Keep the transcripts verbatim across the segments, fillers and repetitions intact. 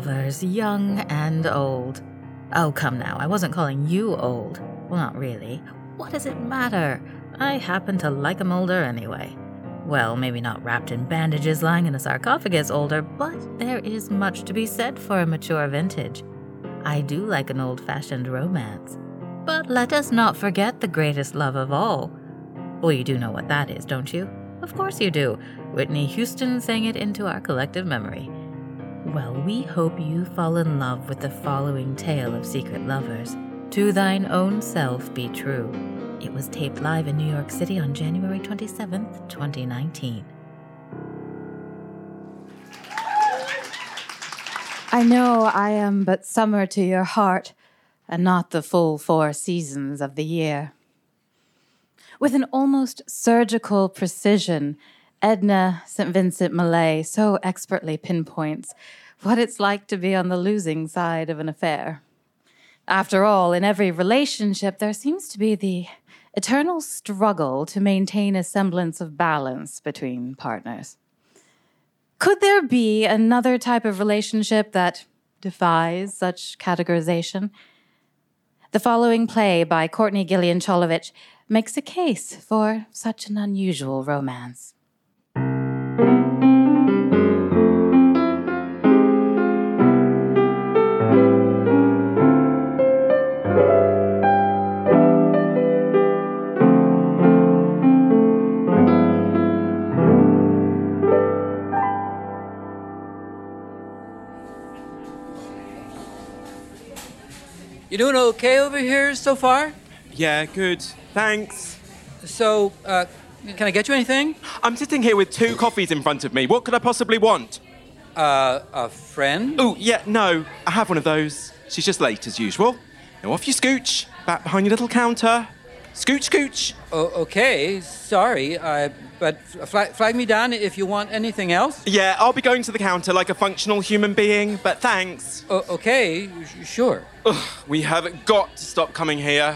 lovers, young and old. Oh, come now, I wasn't calling you old. Well, not really. What does it matter? I happen to like 'em older anyway. Well, maybe not wrapped in bandages lying in a sarcophagus older, but there is much to be said for a mature vintage. I do like an old-fashioned romance. But let us not forget the greatest love of all. Well, you do know what that is, don't you? Of course you do. Whitney Houston sang it into our collective memory. Well, we hope you fall in love with the following tale of secret lovers. To Thine Own Self Be True. It was taped live in New York City on January twenty-seventh, twenty nineteen. I know I am but summer to your heart, and not the full four seasons of the year. With an almost surgical precision, Edna Saint Vincent Millay so expertly pinpoints what it's like to be on the losing side of an affair. After all, in every relationship, there seems to be the eternal struggle to maintain a semblance of balance between partners. Could there be another type of relationship that defies such categorization? The following play by Courtney Gillian Cholovich makes a case for such an unusual romance. You doing okay over here so far? Yeah, good. Thanks. So, uh, can I get you anything? I'm sitting here with two coffees in front of me. What could I possibly want? Uh, a friend? Oh, yeah, no. I have one of those. She's just late as usual. Now off you scooch. Back behind your little counter. Scooch, scooch. Oh, okay. Sorry. Uh, but flag, flag me down if you want anything else. Yeah, I'll be going to the counter like a functional human being, but thanks. O- okay, sh- sure. Ugh, we have got to stop coming here.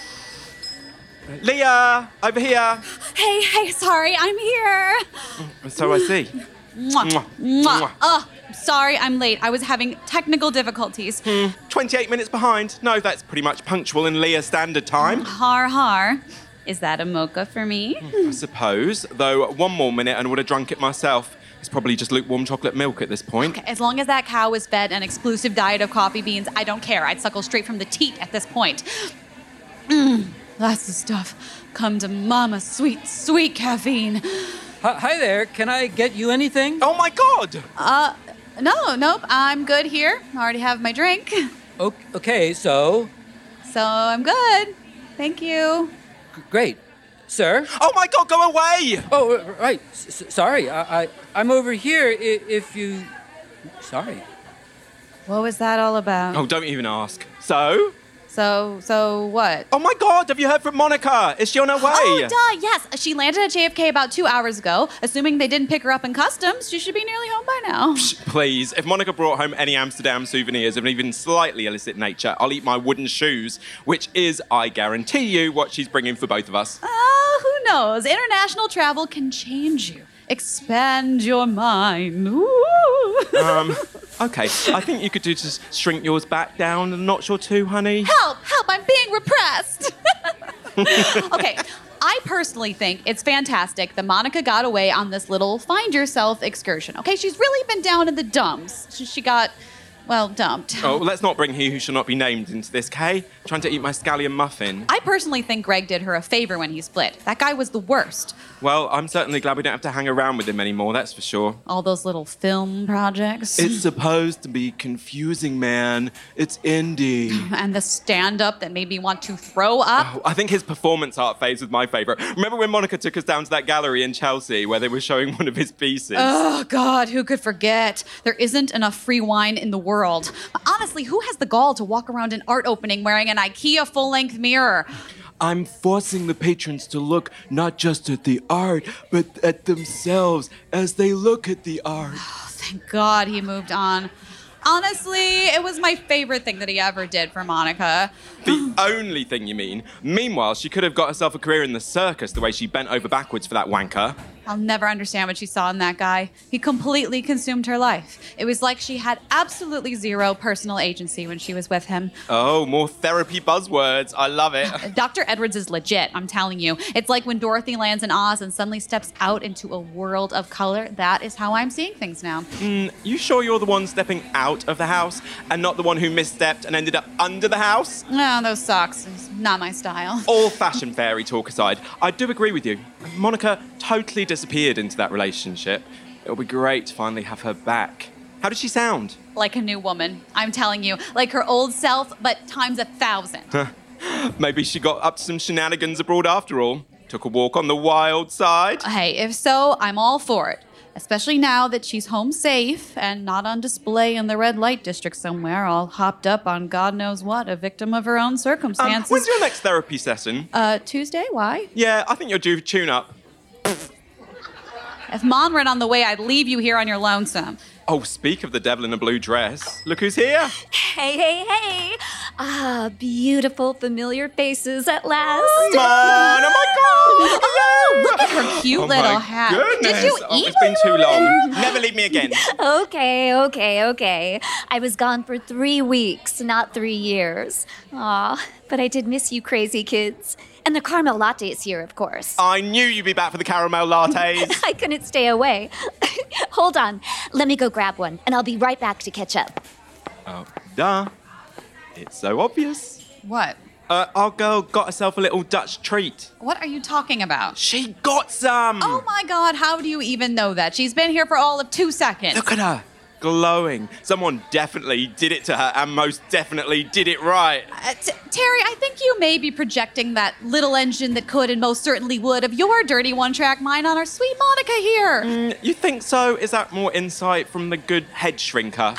Leah, over here. Hey, hey, sorry, I'm here. So I see. Mwah, Mwah, mwah. mwah. Oh, sorry, I'm late. I was having technical difficulties. Hmm, twenty-eight minutes behind. No, that's pretty much punctual in Leah standard time. Har har. Is that a mocha for me? I suppose, though one more minute and would have drunk it myself. It's probably just lukewarm chocolate milk at this point. Okay, as long as that cow is fed an exclusive diet of coffee beans, I don't care. I'd suckle straight from the teat at this point. Mmm, that's the stuff. Come to mama, sweet, sweet caffeine. Hi, hi there. Can I get you anything? Oh my God! Uh, no, nope, I'm good here. I already have my drink. O- okay, so... So I'm good. Thank you. G- great. Sir? Oh my God, go away! Oh, r- right. S- sorry. I- I- I'm over here I- if you... Sorry. What was that all about? Oh, don't even ask. So? So, so what? Oh my God, have you heard from Monica? Is she on her way? Oh, duh, yes. She landed at J F K about two hours ago. Assuming they didn't pick her up in customs, she should be nearly home by now. Psh, please, if Monica brought home any Amsterdam souvenirs of an even slightly illicit nature, I'll eat my wooden shoes, which is, I guarantee you, what she's bringing for both of us. Oh, who knows? International travel can change you. Expand your mind. Ooh. Um, okay, I think you could do just shrink yours back down a notch or two, honey. Help! Help! I'm being repressed. Okay, I personally think it's fantastic that Monica got away on this little find yourself excursion. Okay, she's really been down in the dumps. She, she got, well, dumped. Oh, let's not bring he who shall not be named into this, Kay. Trying to eat my scallion muffin. I personally think Greg did her a favor when he split. That guy was the worst. Well, I'm certainly glad we don't have to hang around with him anymore, that's for sure. All those little film projects. It's supposed to be confusing, man. It's indie. And the stand-up that made me want to throw up. Oh, I think his performance art phase was my favourite. Remember when Monica took us down to that gallery in Chelsea where they were showing one of his pieces? Oh, God, who could forget? There isn't enough free wine in the world. Honestly, who has the gall to walk around an art opening wearing an IKEA full-length mirror? I'm forcing the patrons to look not just at the art, but at themselves as they look at the art. Oh, thank God he moved on. Honestly, it was my favorite thing that he ever did for Monica. The only thing you mean. Meanwhile, she could have got herself a career in the circus the way she bent over backwards for that wanker. I'll never understand what she saw in that guy. He completely consumed her life. It was like she had absolutely zero personal agency when she was with him. Oh, more therapy buzzwords. I love it. Doctor Edwards is legit, I'm telling you. It's like when Dorothy lands in Oz and suddenly steps out into a world of color. That is how I'm seeing things now. Mm, you sure you're the one stepping out of the house and not the one who misstepped and ended up under the house? No, those socks. It's not my style. Old-fashioned fairy talk aside, I do agree with you. Monica totally disappeared into that relationship. It'll be great to finally have her back. How did she sound? Like a new woman, I'm telling you. Like her old self, but times a thousand. Maybe she got up to some shenanigans abroad after all. Took a walk on the wild side. Hey, if so, I'm all for it. Especially now that she's home safe and not on display in the red light district somewhere, all hopped up on God knows what, a victim of her own Um, circumstances. when's your next therapy session? Uh, Tuesday? Why? Yeah, I think you're due for tune-up. If Mom ran on the way, I'd leave you here on your lonesome. Oh, speak of the devil in a blue dress. Look who's here. Hey, hey, hey. Ah, beautiful, familiar faces at last. Come on, oh my God. Oh, look at her cute Oh little my hat. goodness. Did you Oh, eat it's been too while you were long. there? Never leave me again. Okay, okay, okay. I was gone for three weeks, not three years. Aw, but I did miss you crazy kids. And the caramel latte is here, of course. I knew you'd be back for the caramel lattes. I couldn't stay away. Hold on. Let me go grab one, and I'll be right back to catch up. Oh, duh. It's so obvious. What? Uh, our girl got herself a little Dutch treat. What are you talking about? She got some. Oh my God, how do you even know that? She's been here for all of two seconds. Look at her. Glowing. Someone definitely did it to her and most definitely did it right. Uh, t- Terry, I think you may be projecting that little engine that could and most certainly would of your dirty one-track mind on our sweet Monica here. Mm, you think so? Is that more insight from the good head shrinker?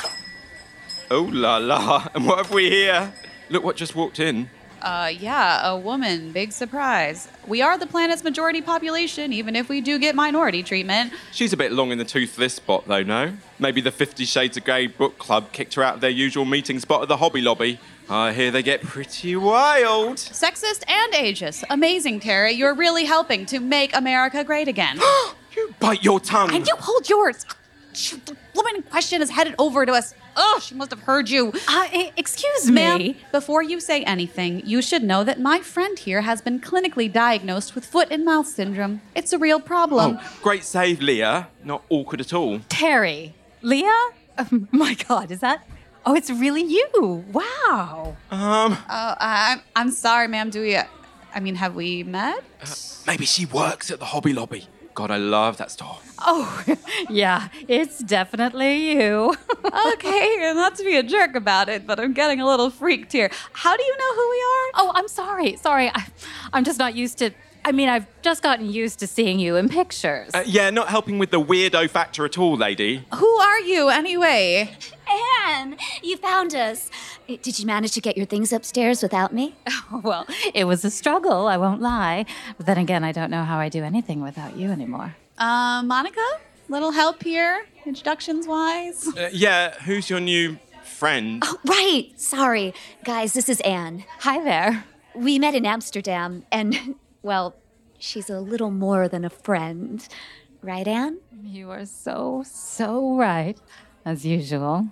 Oh la la. And what have we here? Look what just walked in. Uh, yeah, a woman. Big surprise. We are the planet's majority population, even if we do get minority treatment. She's a bit long in the tooth for this spot, though, no? Maybe the Fifty Shades of Grey book club kicked her out of their usual meeting spot at the Hobby Lobby. I hear they get pretty wild. Sexist and ageist. Amazing, Terry. You're really helping to make America great again. You bite your tongue. And you hold yours. The woman in question is headed over to us. Oh, she must have heard you. Uh, e- excuse Ma'am, me. before you say anything, you should know that my friend here has been clinically diagnosed with foot and mouth syndrome. It's a real problem. Oh, great save, Leah. Not awkward at all. Terry. Leah? Oh, my God, is that? Oh, it's really you. Wow. Um, Uh, I'm, I'm sorry, ma'am. Do we, uh, I mean, have we met? maybe she works at the Hobby Lobby. God, I love that store. Oh, yeah, it's definitely you. Okay, and not to be a jerk about it, but I'm getting a little freaked here. How do you know who we are? Oh, I'm sorry. Sorry. I, I'm just not used to. I mean, I've just gotten used to seeing you in pictures. Uh, yeah, not helping with the weirdo factor at all, lady. Who are you, anyway? Anne, you found us. Did you manage to get your things upstairs without me? Well, it was a struggle, I won't lie. But then again, I don't know how I do anything without you anymore. Uh, Monica? Little help here, introductions-wise? Uh, yeah, who's your new friend? Oh, right. Sorry. Guys, this is Anne. Hi there. We met in Amsterdam, and, well, she's a little more than a friend. Right, Anne? You are so, so right, as usual.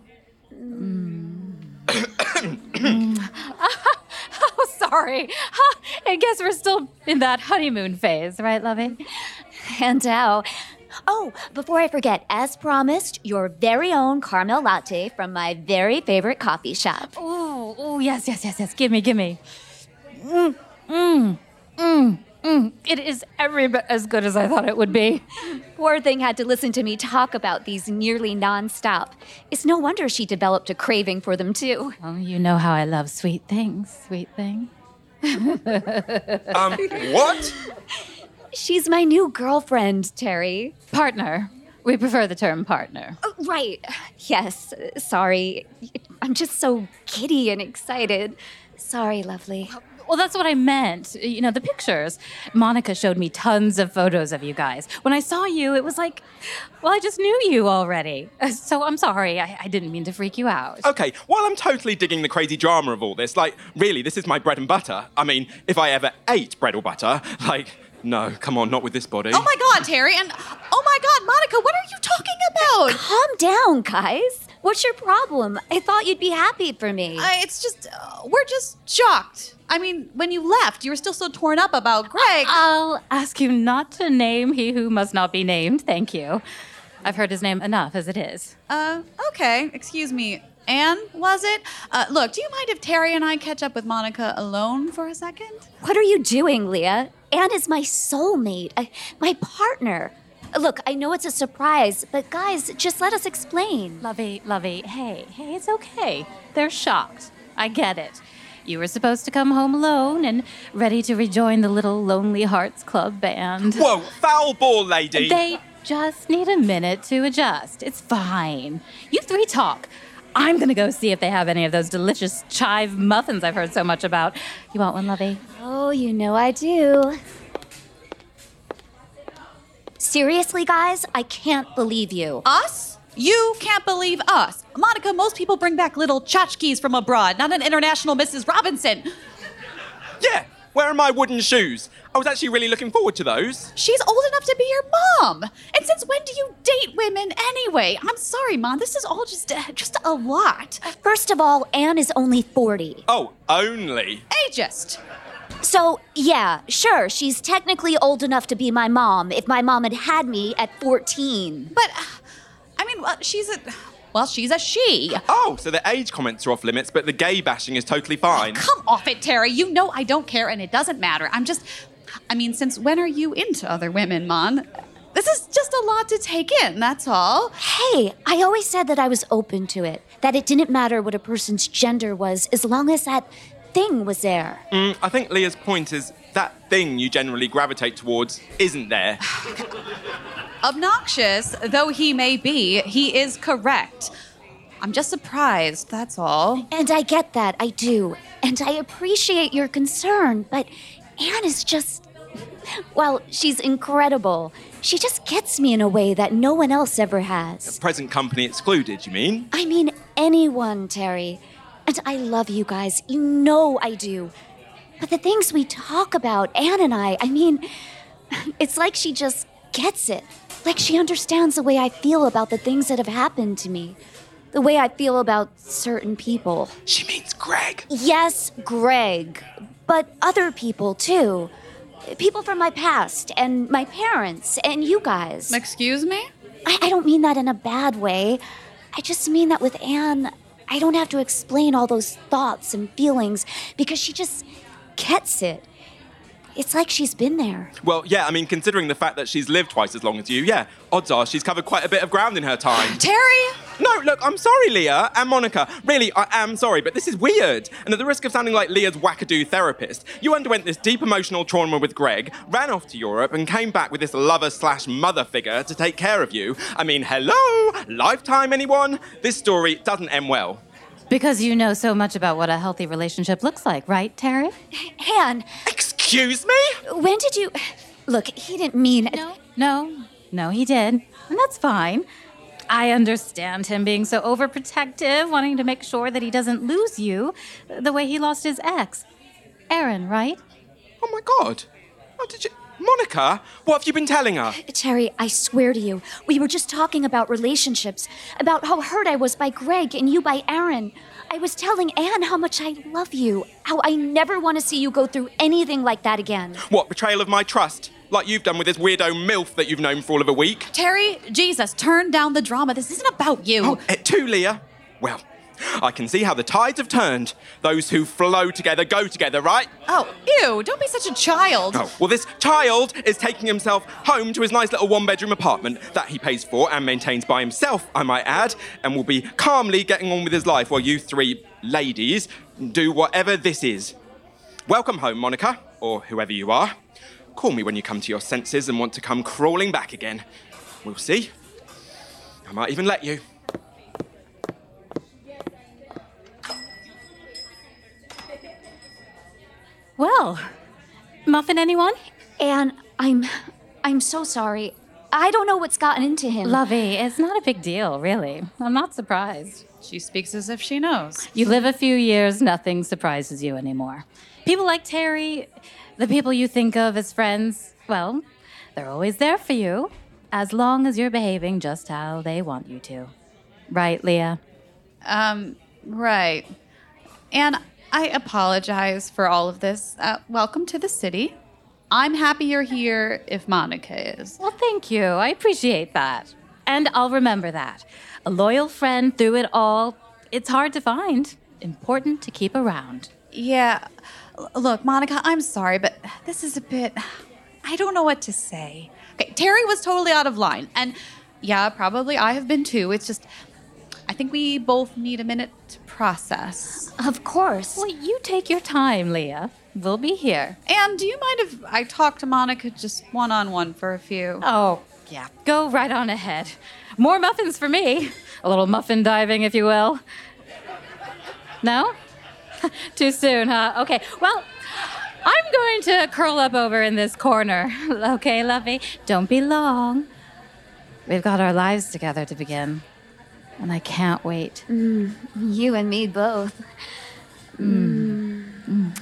Mm. Oh, sorry. I guess we're still in that honeymoon phase, right, lovey? And how? Oh, before I forget, as promised, your very own caramel latte from my very favorite coffee shop. Oh, oh, yes, yes, yes, yes. Gimme, gimme. Mm, mm, mm, mm. It is every bit as good as I thought it would be. Poor thing had to listen to me talk about these nearly nonstop. It's no wonder she developed a craving for them, too. Oh, you know how I love sweet things, sweet thing. Um, what? She's my new girlfriend, Terry. Partner. We prefer the term partner. Oh, right. Yes. uh, Sorry. I'm just so giddy and excited. Sorry, lovely. Well, that's what I meant. You know, the pictures. Monica showed me tons of photos of you guys. When I saw you, it was like, well, I just knew you already. Uh, So I'm sorry. I, I didn't mean to freak you out. Okay, while I'm totally digging the crazy drama of all this, like, really, this is my bread and butter. I mean, if I ever ate bread or butter, like, no, come on, not with this body. Oh my God, Terry, and oh my God, Monica, what are you talking about? Calm down, guys. What's your problem? I thought you'd be happy for me. Uh, it's just, uh, we're just shocked. I mean, when you left, you were still so torn up about Greg. I'll ask you not to name he who must not be named. Thank you. I've heard his name enough as it is. Uh, okay, excuse me. Anne, was it? Uh, look, do you mind if Terry and I catch up with Monica alone for a second? What are you doing, Leah? Anne is my soulmate, I, my partner. Look, I know it's a surprise, but guys, just let us explain. Lovey, Lovey, hey, hey, it's okay. They're shocked. I get it. You were supposed to come home alone and ready to rejoin the Little Lonely Hearts Club band. Whoa, foul ball, lady! They just need a minute to adjust. It's fine. You three talk. I'm gonna go see if they have any of those delicious chive muffins I've heard so much about. You want one, Lovey? Oh, you know I do. Seriously, guys, I can't believe you. Us? You can't believe us. Monica, most people bring back little tchotchkes from abroad, not an international Missus Robinson. Yeah, where are my wooden shoes? I was actually really looking forward to those. She's old enough to be your mom. And since when do you date women anyway? I'm sorry, Mom. This is all just uh, just a lot. First of all, Anne is only forty. Oh, only. Ageist. So, yeah, sure, she's technically old enough to be my mom if my mom had had me at fourteen. But, uh, I mean, well, she's a... Well, she's a she. Oh, so the age comments are off limits, but the gay bashing is totally fine. Come off it, Terry. You know I don't care and it doesn't matter. I'm just... I mean, since when are you into other women, Mon? This is just a lot to take in, that's all. Hey, I always said that I was open to it, that it didn't matter what a person's gender was as long as that thing was there. Mm, I think Leah's point is that thing you generally gravitate towards isn't there. Obnoxious though he may be, he is correct. I'm just surprised, that's all. And I get that, I do. And I appreciate your concern, but Anne is just... Well, she's incredible. She just gets me in a way that no one else ever has. Present company excluded, you mean? I mean anyone, Terry. And I love you guys. You know I do. But the things we talk about, Anne and I, I mean, it's like she just gets it. Like she understands the way I feel about the things that have happened to me. The way I feel about certain people. She means Greg. Yes, Greg. But other people, too. People from my past, and my parents, and you guys. Excuse me? I, I don't mean that in a bad way. I just mean that with Anne, I don't have to explain all those thoughts and feelings because she just gets it. It's like she's been there. Well, yeah, I mean, considering the fact that she's lived twice as long as you, yeah, odds are she's covered quite a bit of ground in her time. Terry? No, look, I'm sorry, Leah and Monica. Really, I am sorry, but this is weird. And at the risk of sounding like Leah's wackadoo therapist, you underwent this deep emotional trauma with Greg, ran off to Europe, and came back with this lover slash mother figure to take care of you. I mean, hello? Lifetime, anyone? This story doesn't end well. Because you know so much about what a healthy relationship looks like, right, Terry? Anne, Excuse me? when did you... Look, he didn't mean... No, no, no, he did. And that's fine. I understand him being so overprotective, wanting to make sure that he doesn't lose you the way he lost his ex. Aaron, right? Oh my God. Oh, did you... Monica, what have you been telling her? Terry, I swear to you, we were just talking about relationships, about how hurt I was by Greg and you by Aaron. I was telling Anne how much I love you, how I never want to see you go through anything like that again. What, betrayal of my trust? Like you've done with this weirdo MILF that you've known for all of a week? Terry, Jesus, turn down the drama. This isn't about you. Oh, it too, Leah. Well, I can see how the tides have turned. Those who flow together go together, right? Oh, ew, don't be such a child. Oh, well, this child is taking himself home to his nice little one-bedroom apartment that he pays for and maintains by himself, I might add, and will be calmly getting on with his life while you three ladies do whatever this is. Welcome home, Monica, or whoever you are. Call me when you come to your senses and want to come crawling back again. We'll see. I might even let you. Well, muffin anyone? And I'm I'm so sorry. I don't know what's gotten into him. Lovey, it's not a big deal, really. I'm not surprised. She speaks as if she knows. You live a few years, nothing surprises you anymore. People like Terry, the people you think of as friends, well, they're always there for you, as long as you're behaving just how they want you to. Right, Leah? Um, right. And I apologize for all of this. Uh, welcome to the city. I'm happy you're here if Monica is. Well, thank you. I appreciate that. And I'll remember that. A loyal friend through it all, it's hard to find. Important to keep around. Yeah. L- Look, Monica, I'm sorry, but this is a bit... I don't know what to say. Okay, Terry was totally out of line. And yeah, probably I have been too. It's just... I think we both need a minute to process. Of course. Well, you take your time, Leah. We'll be here. And do you mind if I talk to Monica just one-on-one for a few? Oh, yeah. Go right on ahead. More muffins for me. A little muffin diving, if you will. No? Too soon, huh? Okay, well, I'm going to curl up over in this corner. Okay, Lovey? Don't be long. We've got our lives together to begin. And I can't wait. Mm, you and me both. Mm. Mm.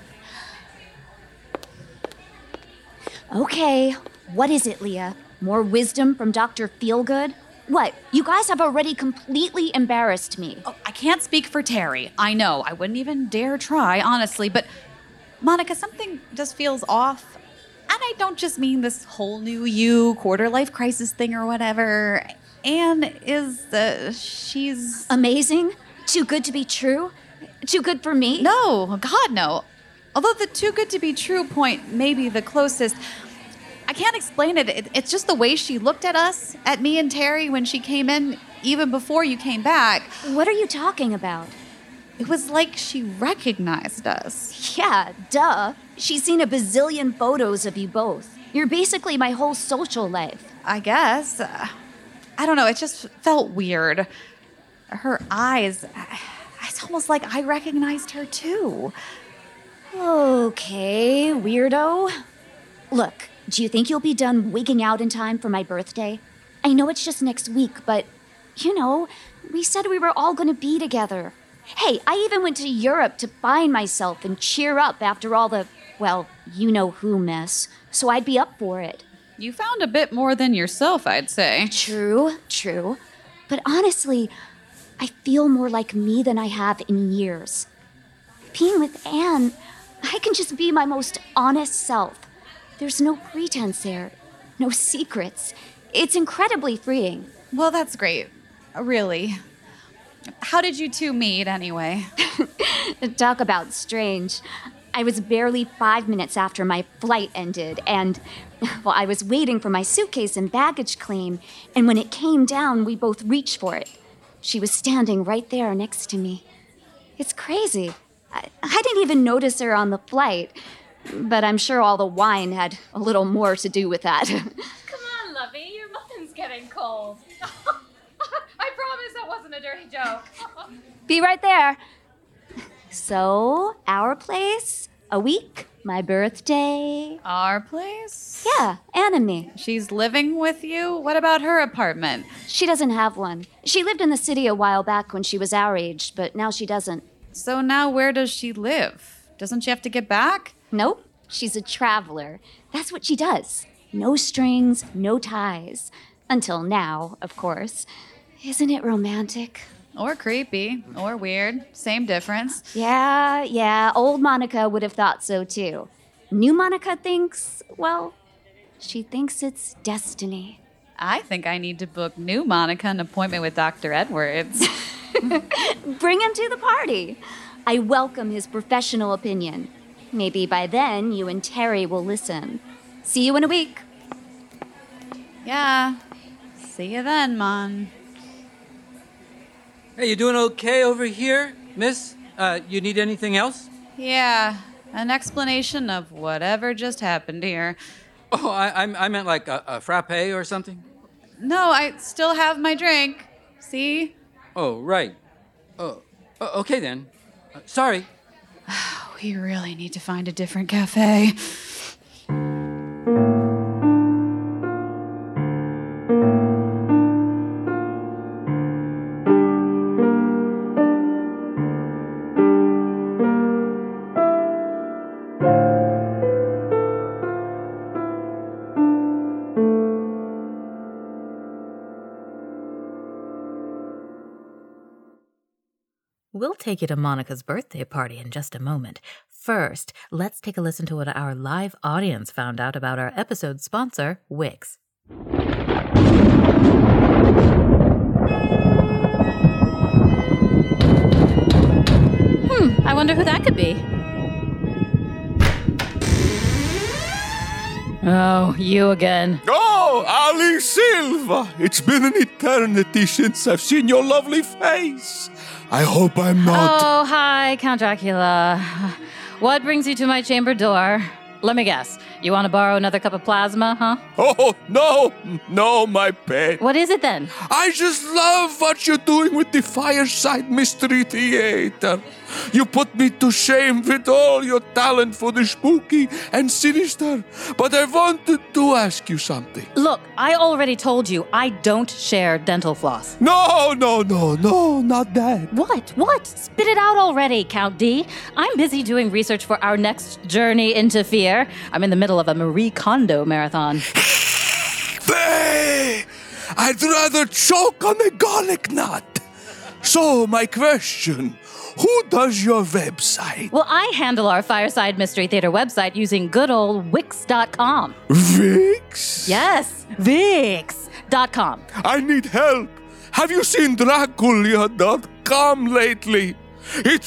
Okay, what is it, Leah? More wisdom from Doctor Feelgood? What? You guys have already completely embarrassed me. Oh, I can't speak for Terry. I know. I wouldn't even dare try, honestly. But, Monica, something just feels off. And I don't just mean this whole new you, quarter life crisis thing or whatever. Anne is, uh, she's... Amazing? Too good to be true? Too good for me? No, God, no. Although the too good to be true point may be the closest, I can't explain it. it. It's just the way she looked at us, at me and Terry when she came in, even before you came back. What are you talking about? It was like she recognized us. Yeah, duh. She's seen a bazillion photos of you both. You're basically my whole social life. I guess. Uh, I don't know. It just felt weird. Her eyes, it's almost like I recognized her too. Okay, weirdo. Look, do you think you'll be done wigging out in time for my birthday? I know it's just next week, but, you know, we said we were all gonna be together. Hey, I even went to Europe to find myself and cheer up after all the, well, you-know-who mess, so I'd be up for it. You found a bit more than yourself, I'd say. True, true. But honestly, I feel more like me than I have in years. Being with Anne, I can just be my most honest self. There's no pretense there, no secrets. It's incredibly freeing. Well, that's great. Really. How did you two meet, anyway? Talk about strange. I was barely five minutes after my flight ended, and, well, I was waiting for my suitcase and baggage claim, and when it came down, we both reached for it. She was standing right there next to me. It's crazy. I, I didn't even notice her on the flight, but I'm sure all the wine had a little more to do with that. Come on, Lovey, your muffin's getting cold. I promise that wasn't a dirty joke. Be right there. So, our place, a week, my birthday. Our place? Yeah, Anne and me. She's living with you? What about her apartment? She doesn't have one. She lived in the city a while back when she was our age, but now she doesn't. So now where does she live? Doesn't she have to get back? Nope, she's a traveler. That's what she does. No strings, no ties. Until now, of course. Isn't it romantic? Or creepy, or weird. Same difference. Yeah, yeah, old Monica would have thought so too. New Monica thinks, well, she thinks it's destiny. I think I need to book new Monica an appointment with Doctor Edwards. Bring him to the party. I welcome his professional opinion. Maybe by then you and Terry will listen. See you in a week. Yeah. See you then, Mon. Hey, you doing okay over here, miss? Uh, you need anything else? Yeah, an explanation of whatever just happened here. Oh, I, I, I meant like a, a frappe or something? No, I still have my drink. See? Oh, right. Oh, o- okay then. Uh, sorry. We really need to find a different cafe. We'll take you to Monica's birthday party in just a moment. First, let's take a listen to what our live audience found out about our episode sponsor, Wix. Hmm, I wonder who that could be. Oh, you again. Oh, Ali Silva! It's been an eternity since I've seen your lovely face. I hope I'm not... Oh, hi, Count Dracula. What brings you to my chamber door? Let me guess. You want to borrow another cup of plasma, huh? Oh, no, no, my pet. What is it then? I just love what you're doing with the Fireside Mystery Theater. You put me to shame with all your talent for the spooky and sinister. But I wanted to ask you something. Look, I already told you I don't share dental floss. No, no, no, no, not that. What? What? Spit it out already, Count D. I'm busy doing research for our next journey into fear. I'm in the middle of a Marie Kondo marathon. Hey, I'd rather choke on a garlic nut. So, my question, who does your website? Well, I handle our Fireside Mystery Theater website using good old Wix dot com. Wix? Yes, Wix dot com. I need help. Have you seen Dracula dot com lately? It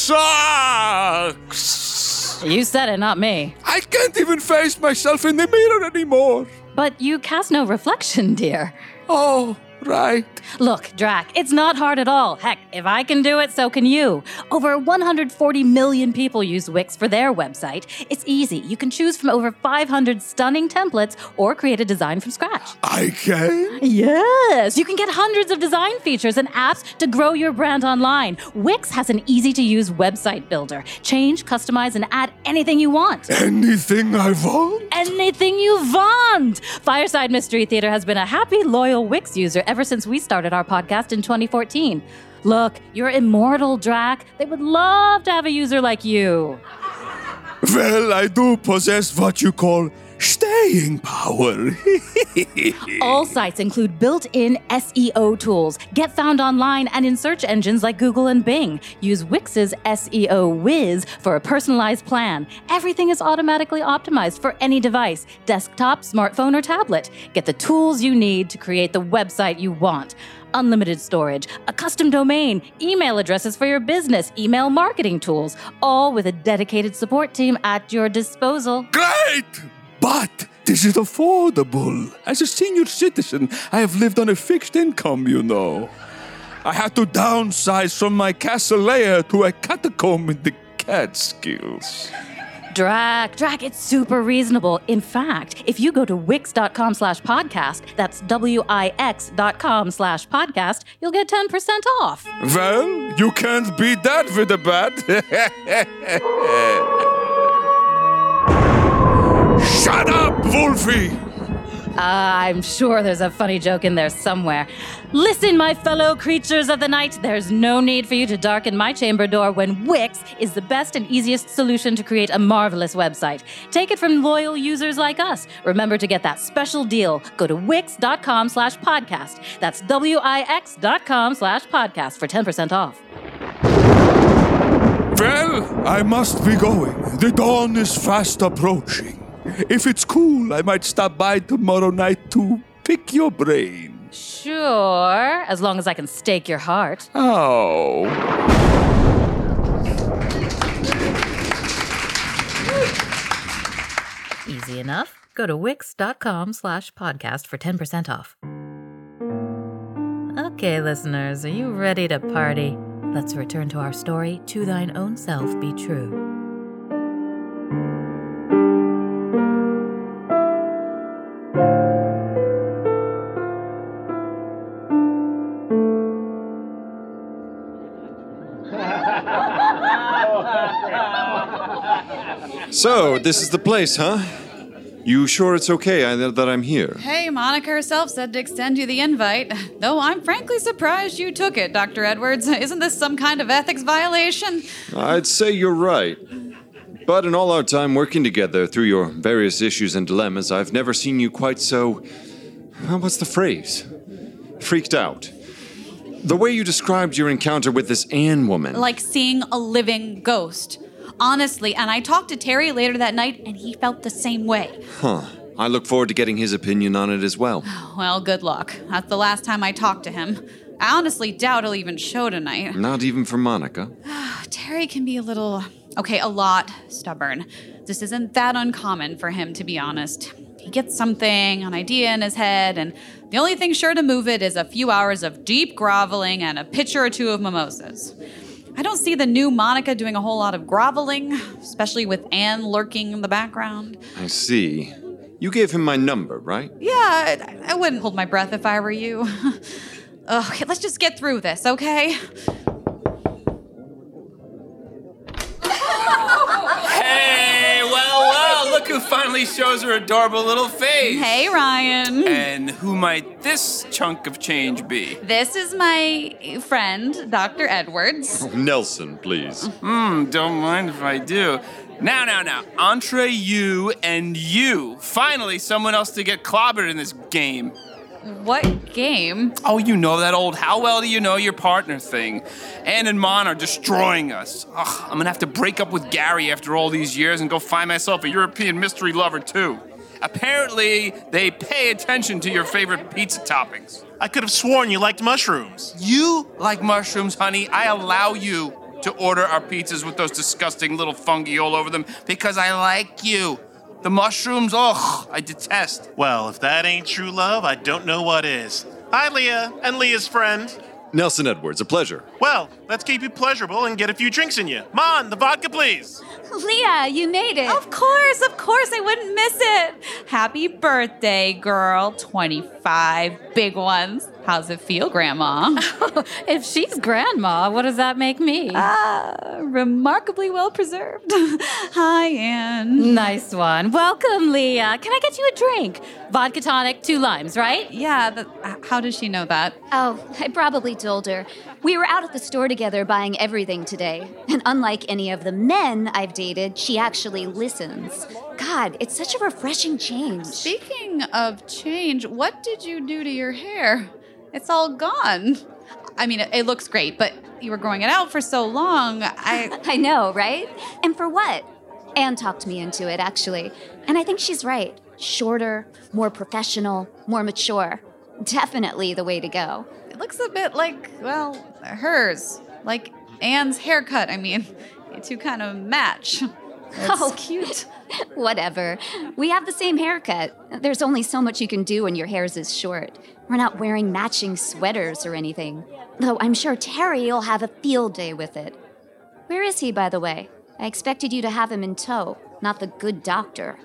sucks. You said it, not me. I can't even face myself in the mirror anymore. But you cast no reflection, dear. Oh, right. Look, Drac, it's not hard at all. Heck, if I can do it, so can you. Over one hundred forty million people use Wix for their website. It's easy. You can choose from over five hundred stunning templates or create a design from scratch. I can? Yes! You can get hundreds of design features and apps to grow your brand online. Wix has an easy-to-use website builder. Change, customize, and add anything you want. Anything I want? Anything you want! Fireside Mystery Theater has been a happy, loyal Wix user ever since we started our podcast in twenty fourteen. Look, you're immortal, Drac. They would love to have a user like you. Well, I do possess what you call staying power. All sites include built-in S E O tools. Get found online and in search engines like Google and Bing. Use Wix's S E O Whiz for a personalized plan. Everything is automatically optimized for any device, desktop, smartphone, or tablet. Get the tools you need to create the website you want. Unlimited storage, a custom domain, email addresses for your business, email marketing tools, all with a dedicated support team at your disposal. Great! But is it affordable? As a senior citizen, I have lived on a fixed income, you know. I had to downsize from my castle lair to a catacomb in the Catskills. Drac, Drac, it's super reasonable. In fact, if you go to wix.com slash podcast, that's W-I-X dot com slash podcast, you'll get ten percent off. Well, you can't beat that with a bat. Shut up, Wolfie! Uh, I'm sure there's a funny joke in there somewhere. Listen, my fellow creatures of the night, there's no need for you to darken my chamber door when Wix is the best and easiest solution to create a marvelous website. Take it from loyal users like us. Remember to get that special deal. Go to wix.com slash podcast. That's W-I-X.com slash podcast for ten percent off. Well, I must be going. The dawn is fast approaching. If it's cool, I might stop by tomorrow night to pick your brain. Sure, as long as I can stake your heart. Oh. Easy enough. Go to wix.com slash podcast for ten percent off. Okay, listeners, are you ready to party? Let's return to our story, To Thine Own Self Be True. So, this is the place, huh? You sure it's okay I, that I'm here? Hey, Monica herself said to extend you the invite. Though I'm frankly surprised you took it, Doctor Edwards. Isn't this some kind of ethics violation? I'd say you're right. But in all our time working together through your various issues and dilemmas, I've never seen you quite so... what's the phrase? Freaked out. The way you described your encounter with this Anne woman. Like seeing a living ghost. Honestly, and I talked to Terry later that night, and he felt the same way. Huh. I look forward to getting his opinion on it as well. Well, good luck. That's the last time I talked to him. I honestly doubt he'll even show tonight. Not even for Monica. Terry can be a little, okay, a lot stubborn. This isn't that uncommon for him, to be honest. He gets something, an idea in his head, and the only thing sure to move it is a few hours of deep groveling and a pitcher or two of mimosas. I don't see the new Monica doing a whole lot of groveling, especially with Anne lurking in the background. I see. You gave him my number, right? Yeah, I, I wouldn't hold my breath if I were you. Okay, let's just get through this, okay? Hey, well, well, look who finally shows her adorable little face. Hey, Ryan. And who might this chunk of change be? This is my friend, Doctor Edwards. Oh, Nelson, please. Hmm, don't mind if I do. Now, now, now, entre you and you. Finally, someone else to get clobbered in this game. What game? Oh, you know that old how well do you know your partner thing. Anne and Mon are destroying us. Ugh, I'm gonna have to break up with Gary after all these years and go find myself a European mystery lover, too. Apparently, they pay attention to your favorite pizza toppings. I could have sworn you liked mushrooms. You like mushrooms, honey. I allow you to order our pizzas with those disgusting little fungi all over them because I like you. The mushrooms, ugh, I detest. Well, if that ain't true love, I don't know what is. Hi, Leah, and Leah's friend. Nelson Edwards, a pleasure. Well, let's keep it pleasurable and get a few drinks in you. Mon, the vodka, please. Leah, you made it. Of course, of course, I wouldn't miss it. Happy birthday, girl. twenty-five big ones. How's it feel, Grandma? If she's grandma, what does that make me? Ah, remarkably well preserved. Hi, Anne. Nice one. Welcome, Leah. Can I get you a drink? Vodka tonic, two limes, right? Yeah, but how does she know that? Oh, I probably told her. We were out at the store together buying everything today. And unlike any of the men I've dated, she actually listens. God, it's such a refreshing change. Speaking of change, what did you do to your hair? It's all gone. I mean, it, it looks great, but you were growing it out for so long. I I know, right? And for what? Anne talked me into it, actually. And I think she's right. Shorter, more professional, more mature. Definitely the way to go. It looks a bit like, well, hers. Like Anne's haircut, I mean. You two kind of match. It's oh, cute. Whatever. We have the same haircut. There's only so much you can do when your hair's is short. We're not wearing matching sweaters or anything. Though I'm sure Terry will have a field day with it. Where is he, by the way? I expected you to have him in tow, not the good doctor.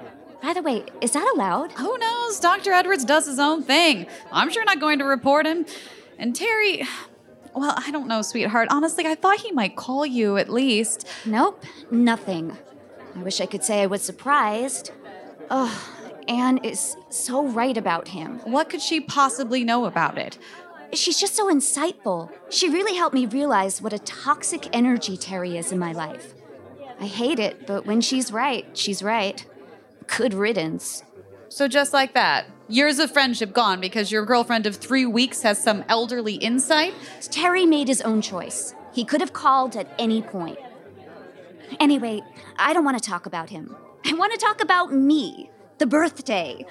By the way, is that allowed? Who knows? Doctor Edwards does his own thing. I'm sure not going to report him. And Terry, well, I don't know, sweetheart. Honestly, I thought he might call you at least. Nope, nothing. I wish I could say I was surprised. Oh, Anne is so right about him. What could she possibly know about it? She's just so insightful. She really helped me realize what a toxic energy Terry is in my life. I hate it, but when she's right, she's right. Good riddance. So just like that, years of friendship gone because your girlfriend of three weeks has some elderly insight? Terry made his own choice. He could have called at any point. Anyway, I don't want to talk about him. I want to talk about me, the birthday,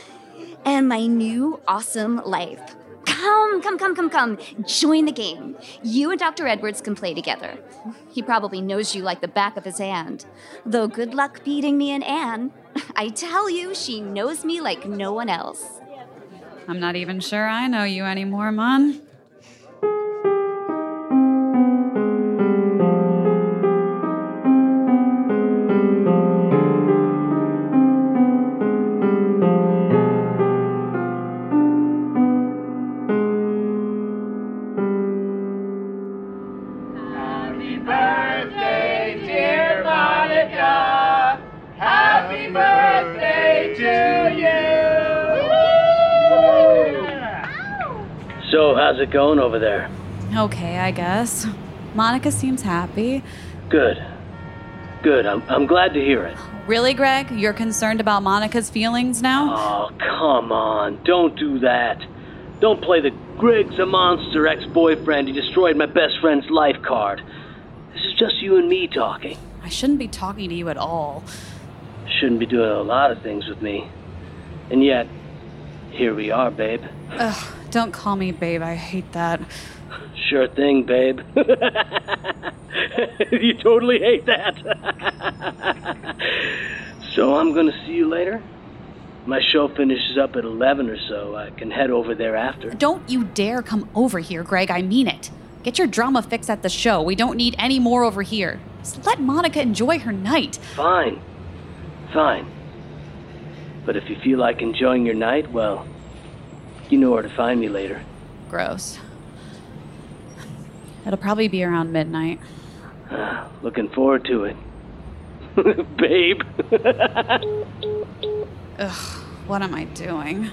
and my new awesome life. Come, come, come, come, come. Join the game. You and Doctor Edwards can play together. He probably knows you like the back of his hand. Though good luck beating me and Anne. I tell you, she knows me like no one else. I'm not even sure I know you anymore, Mon. Happy birthday, dear Monica. So, how's it going over there? Okay, I guess. Monica seems happy. Good. Good. I'm, I'm glad to hear it. Really, Greg? You're concerned about Monica's feelings now? Oh, come on. Don't do that. Don't play the Greg's a monster ex-boyfriend. He destroyed my best friend's life card. This is just you and me talking. I shouldn't be talking to you at all. Shouldn't be doing a lot of things with me. And yet, here we are, babe. Ugh, don't call me babe. I hate that. Sure thing, babe. You totally hate that. So I'm gonna see you later? My show finishes up at eleven or so. I can head over there after. Don't you dare come over here, Greg. I mean it. Get your drama fix at the show. We don't need any more over here. Just let Monica enjoy her night. Fine. Fine. But if you feel like enjoying your night, well, you know where to find me later. Gross. It'll probably be around midnight. Uh, looking forward to it. Babe. Ugh, what am I doing?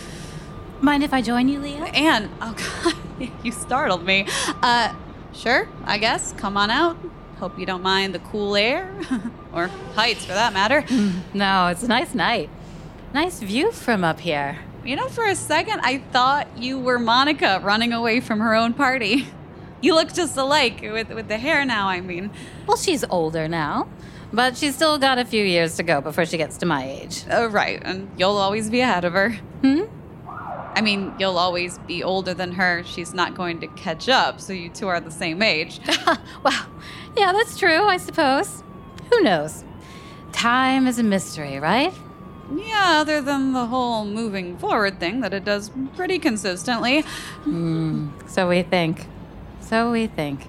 Mind if I join you, Leah? Anne, oh God, you startled me. Uh, sure, I guess. Come on out. Hope you don't mind the cool air. Or heights, for that matter. No, it's a nice night. Nice view from up here. You know, for a second, I thought you were Monica running away from her own party. You look just alike, with, with the hair now, I mean. Well, she's older now, but she's still got a few years to go before she gets to my age. Oh, right, and you'll always be ahead of her. Hmm? I mean, you'll always be older than her. She's not going to catch up, so you two are the same age. Well, yeah, that's true, I suppose. Who knows? Time is a mystery, right? Yeah, other than the whole moving forward thing that it does pretty consistently. Hmm, so we think. So we think.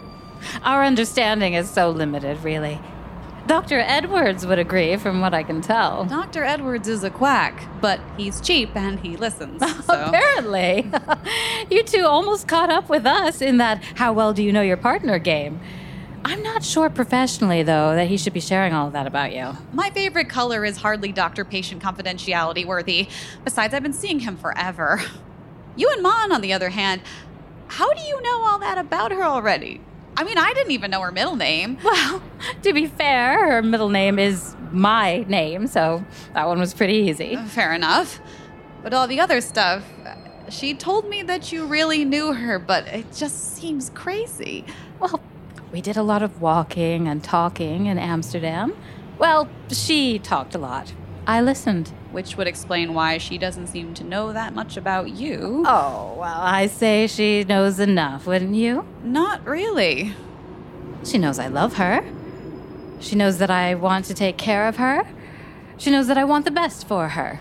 Our understanding is so limited, really. Doctor Edwards would agree, from what I can tell. Doctor Edwards is a quack, but he's cheap and he listens. So. Apparently. You two almost caught up with us in that how well do you know your partner game. I'm not sure professionally, though, that he should be sharing all of that about you. My favorite color is hardly doctor-patient confidentiality worthy. Besides, I've been seeing him forever. You and Mon, on the other hand, how do you know all that about her already? I mean, I didn't even know her middle name. Well, to be fair, her middle name is my name, so that one was pretty easy. Fair enough. But all the other stuff, she told me that you really knew her, but it just seems crazy. Well, we did a lot of walking and talking in Amsterdam. Well, she talked a lot. I listened. Which would explain why she doesn't seem to know that much about you. Oh, well, I say she knows enough, wouldn't you? Not really. She knows I love her. She knows that I want to take care of her. She knows that I want the best for her.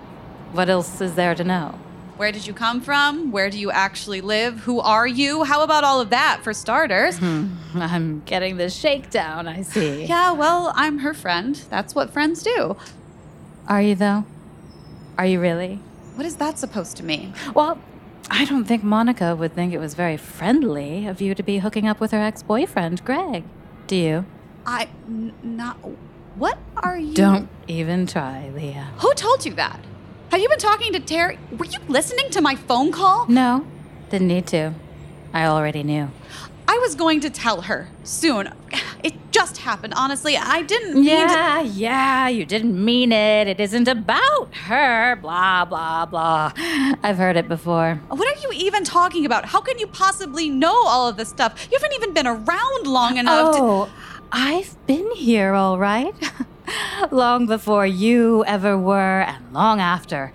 What else is there to know? Where did you come from? Where do you actually live? Who are you? How about all of that, for starters? I'm getting the shakedown, I see. Yeah, well, I'm her friend. That's what friends do. Are you, though? Are you really? What is that supposed to mean? Well, I don't think Monica would think it was very friendly of you to be hooking up with her ex-boyfriend, Greg. Do you? I... N- not... What are you... Don't even try, Leah. Who told you that? Have you been talking to Terry? Were you listening to my phone call? No, didn't need to. I already knew. I was going to tell her soon. It just happened, honestly. I didn't mean yeah, to... Yeah, you didn't mean it. It isn't about her. Blah, blah, blah. I've heard it before. What are you even talking about? How can you possibly know all of this stuff? You haven't even been around long enough oh, to... I've been here, all right. Long before you ever were, and long after.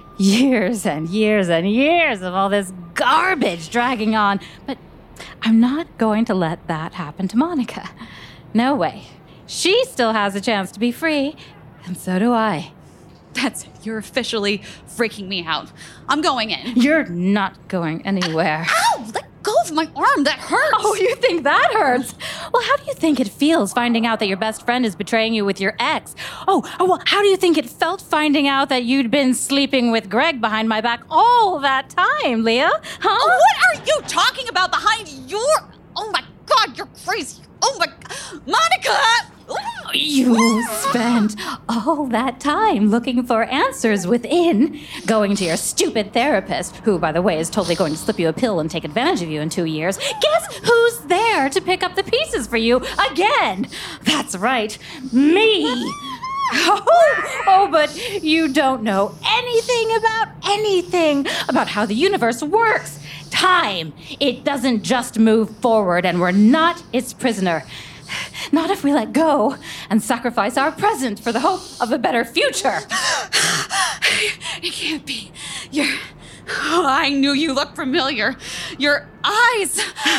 Years and years and years of all this garbage dragging on. But I'm not going to let that happen to Monica. No way. She still has a chance to be free, and so do I. That's it. You're officially freaking me out. I'm going in. You're not going anywhere. Ow! Let go of my arm. That hurts. Oh, you think that hurts? Well, how do you think it feels finding out that your best friend is betraying you with your ex? Oh, oh well, how do you think it felt finding out that you'd been sleeping with Greg behind my back all that time, Leah? Huh? Oh, what are you talking about behind your... Oh, my God, you're crazy. Oh, my... Monica! You spent all that time looking for answers within, going to your stupid therapist, who, by the way, is totally going to slip you a pill and take advantage of you in two years. Guess who's there to pick up the pieces for you again? That's right, me. Oh, oh, but you don't know anything about anything about how the universe works. Time, it doesn't just move forward, and we're not its prisoner. Not if we let go and sacrifice our present for the hope of a better future. It can't be. Your... Oh, I knew you looked familiar. Your eyes.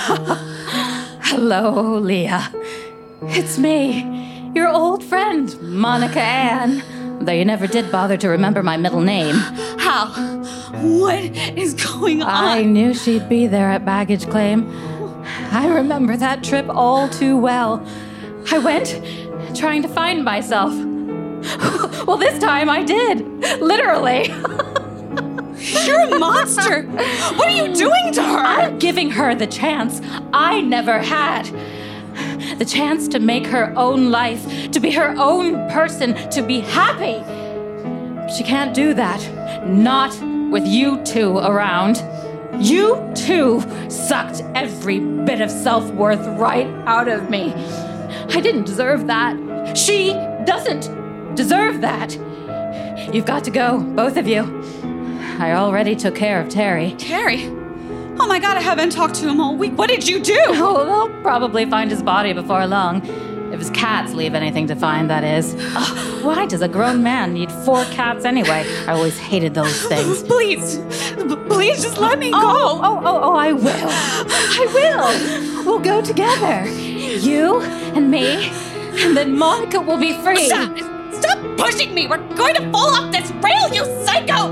Hello, Leah. It's me, your old friend, Monica Ann. Though you never did bother to remember my middle name. How? What is going on? I knew she'd be there at baggage claim. I remember that trip all too well. I went trying to find myself. Well, this time I did. Literally. You're a monster. What are you doing to her? I'm giving her the chance I never had. The chance to make her own life, to be her own person, to be happy. She can't do that. Not with you two around. You two sucked every bit of self-worth right out of me. I didn't deserve that. She doesn't deserve that. You've got to go, both of you. I already took care of Terry. Terry? Oh my God, I haven't talked to him all week. What did you do? Oh, they'll probably find his body before long. If his cats leave anything to find, that is. Ugh, why does a grown man need four cats anyway? I always hated those things. Please, please just let me go. Oh, oh, oh, oh, I will. I will. We'll go together. You and me, and then Monica will be free. Stop, stop pushing me. We're going to fall off this rail, you psycho.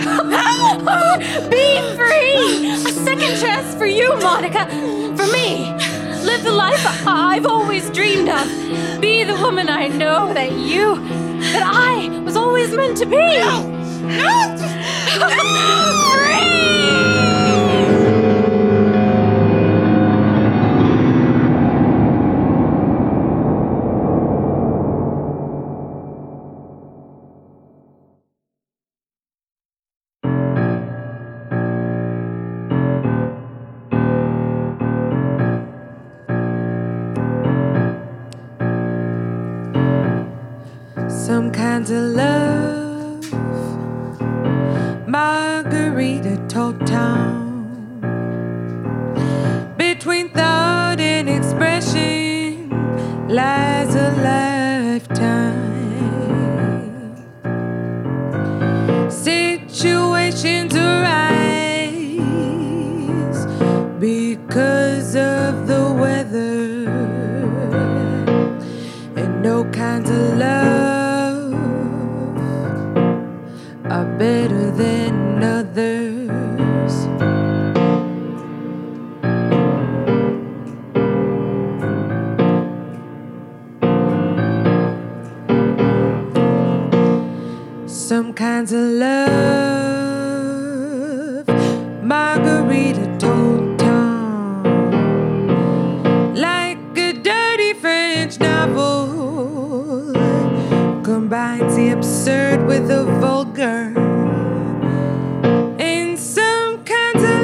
Be free. A second chance for you, Monica. For me. Live the life I've always dreamed of. Be the woman I know that you, that I was always meant to be. No! No! Free! Some kinds of love, Margarita told Tom. Between thought and expression lies a lifetime. Situations arise because of the weather, and no kinds of love are better than others. Some kinds of love, Margarita told Tom, like a dirty French novel, combines the absurd with the vulgar. In some kinds of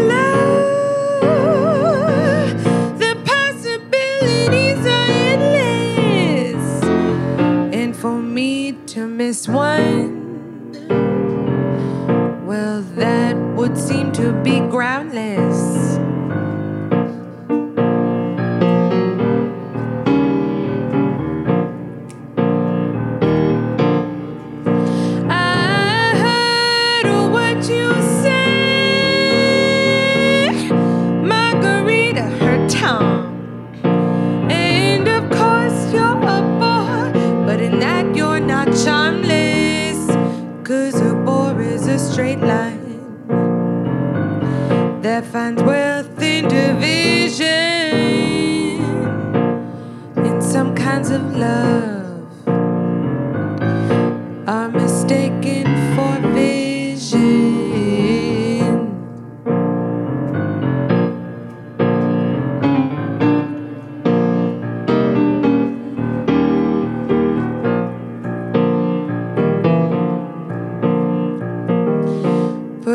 love, the possibilities are endless. And for me to miss one, well, that would seem to be groundless. That finds wealth in division. And some kinds of love are mistaken for vision.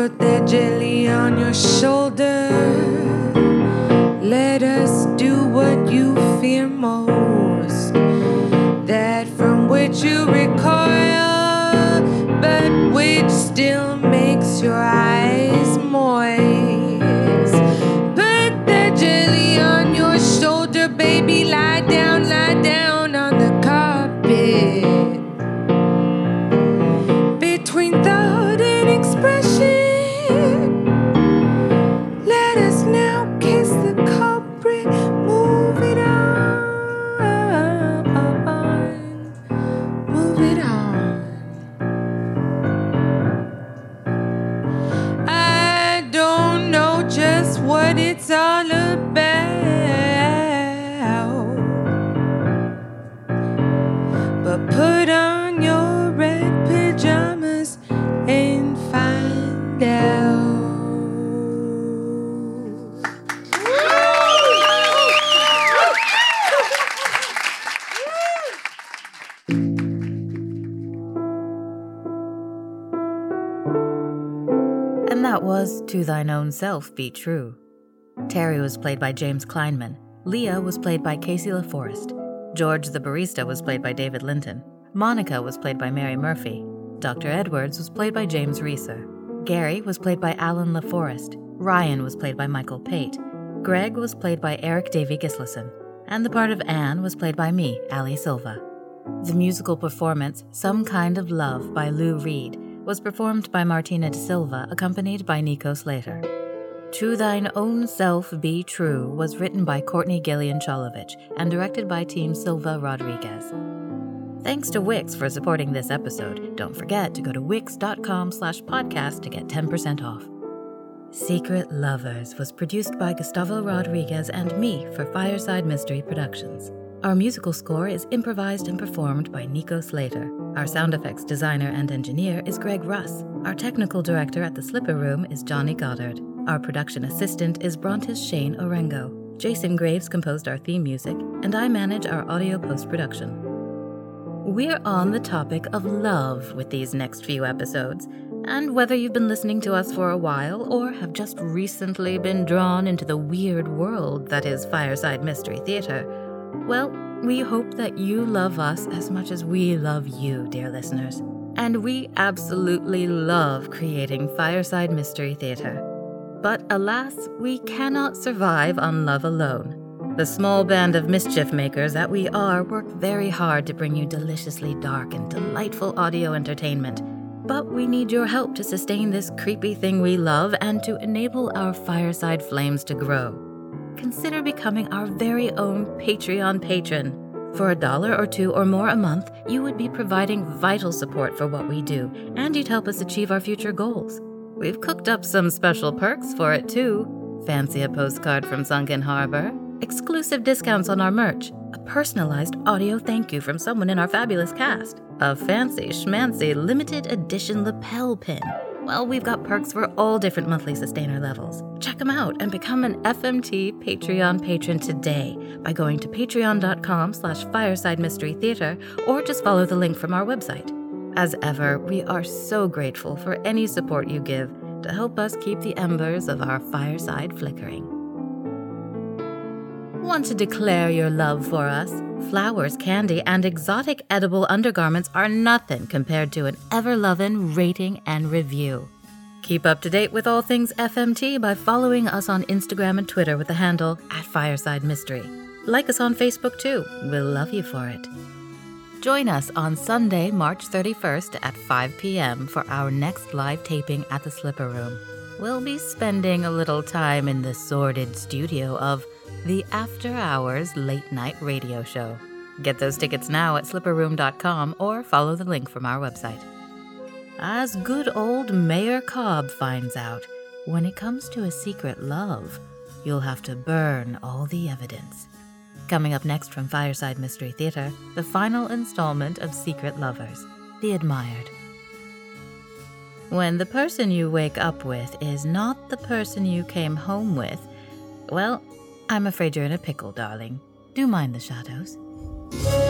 Put that jelly on your shoulder. Let us do what you fear most, that from which you recoil, but which still makes your eyes moist. Put that jelly on your shoulder, baby. Lie down, lie down on the carpet. Between thought and expression, let us now kiss the culprit. Move it on, move it on. I don't know just what it's all about, but put on your red pajamas and find out. And that was To Thine Own Self Be True. Terry was played by James Kleinman. Leah was played by Casey LaForest. George the barista was played by David Linton. Monica was played by Mary Murphy. Doctor Edwards was played by James Reeser. Gary was played by Alan LaForest. Ryan was played by Michael Pate. Greg was played by Eric Davy Gislason. And the part of Anne was played by me, Ali Silva. The musical performance, Some Kind of Love by Lou Reed, was performed by Martina de Silva, accompanied by Nico Slater. To Thine Own Self Be True was written by Courtney Gillian Cholovich and directed by Team Silva Rodriguez. Thanks to Wix for supporting this episode. Don't forget to go to wix.com slash podcast to get ten percent off. Secret Lovers was produced by Gustavo Rodriguez and me for Fireside Mystery Productions. Our musical score is improvised and performed by Nico Slater. Our sound effects designer and engineer is Greg Russ. Our technical director at the Slipper Room is Johnny Goddard. Our production assistant is Brontis Shane Orengo. Jason Graves composed our theme music, and I manage our audio post-production. We're on the topic of love with these next few episodes, and whether you've been listening to us for a while or have just recently been drawn into the weird world that is Fireside Mystery Theater, well, we hope that you love us as much as we love you, dear listeners. And we absolutely love creating Fireside Mystery Theater. But alas, we cannot survive on love alone. The small band of mischief makers that we are work very hard to bring you deliciously dark and delightful audio entertainment. But we need your help to sustain this creepy thing we love and to enable our fireside flames to grow. Consider becoming our very own Patreon patron. For a dollar or two or more a month, you would be providing vital support for what we do, and you'd help us achieve our future goals. We've cooked up some special perks for it too. Fancy a postcard from Sunken Harbor? Exclusive discounts on our merch, a personalized audio thank you from someone in our fabulous cast, a fancy schmancy limited edition lapel pin. Well, we've got perks for all different monthly sustainer levels. Check them out and become an F M T Patreon patron today by going to patreon.com slash fireside mystery theater or just follow the link from our website. As ever, we are so grateful for any support you give to help us keep the embers of our fireside flickering. Want to declare your love for us? Flowers, candy, and exotic edible undergarments are nothing compared to an ever-lovin' rating and review. Keep up to date with all things F M T by following us on Instagram and Twitter with the handle at Fireside Mystery. Like us on Facebook too. We'll love you for it. Join us on Sunday, March thirty-first at five p.m. for our next live taping at the Slipper Room. We'll be spending a little time in the sordid studio of the After Hours Late Night Radio Show. Get those tickets now at slipper room dot com or follow the link from our website. As good old Mayor Cobb finds out, when it comes to a secret love, you'll have to burn all the evidence. Coming up next from Fireside Mystery Theater, the final installment of Secret Lovers, The Admired. When the person you wake up with is not the person you came home with, well, I'm afraid you're in a pickle, darling. Do mind the shadows.